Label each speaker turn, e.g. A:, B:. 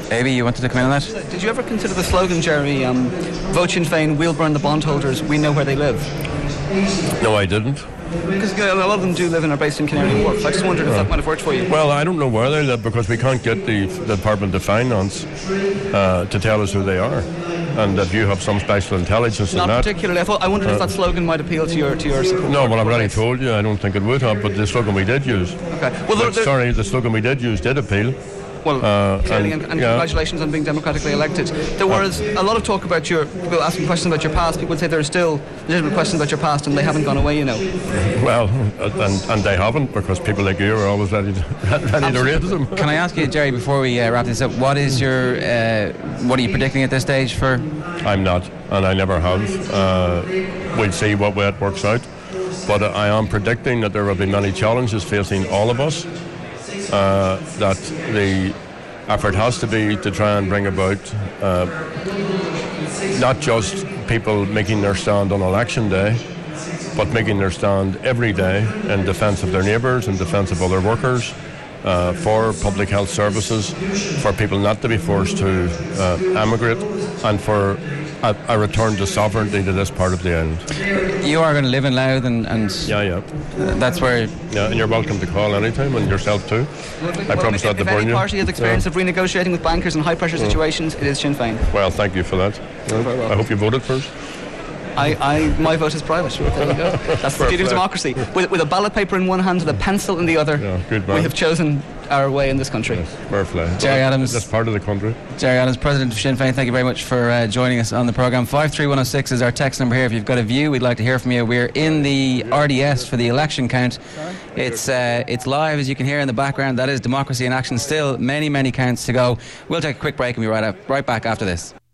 A: Amy, you wanted to come in on that?
B: Did you ever consider the slogan, Jerry, vote Sinn Féin, we'll burn the bondholders, we know where they live?
C: No, I didn't.
B: Because a lot of them do live and are based in Canary Wharf. I just wondered if that might have worked for you.
C: Well, I don't know where they live because we can't get the Department of Finance to tell us who they are. And if you have some special intelligence in that...
B: Not particularly. I wondered if that slogan might appeal to your support.
C: No, well, I've already told you I don't think it would have, but the slogan we did use...
B: Okay. Well,
C: the slogan we did use did appeal.
B: Well, clearly, and congratulations on being democratically elected. There was a lot of talk about people asking questions about your past. People would say there are still legitimate questions about your past and they haven't gone away, you know.
C: Well, and they haven't, because people like you are always ready to raise them.
A: Can I ask you, Jerry, before we wrap this up, what is your, what are you predicting at this stage for?
C: I'm not, and I never have. We'll see what way it works out. But I am predicting that there will be many challenges facing all of us. That the effort has to be to try and bring about not just people making their stand on election day, but making their stand every day in defence of their neighbours, in defence of other workers, for public health services, for people not to be forced to emigrate, and for a return to sovereignty to this part of the island.
A: You are going to live in Louth and
C: yeah.
A: That's where...
C: Yeah, and you're welcome to call anytime, and yourself too. I promise not to burn you.
B: If any party has experience of renegotiating with bankers in high pressure situations, it is Sinn Féin.
C: Well, thank you for that. I hope you voted first.
B: My vote is private. There you go. That's the beauty of democracy. With a ballot paper in one hand and a pencil in the other, we have chosen our way in this country.
C: Yes, fair play.
A: Jerry Adams.
C: That's part of the country.
A: Jerry Adams, President of Sinn Féin, thank you very much for joining us on the programme. 53106 is our text number here. If you've got a view, we'd like to hear from you. We're in the RDS for the election count. It's live, as you can hear in the background. That is Democracy in Action. Still many counts to go. We'll take a quick break and be right back after this.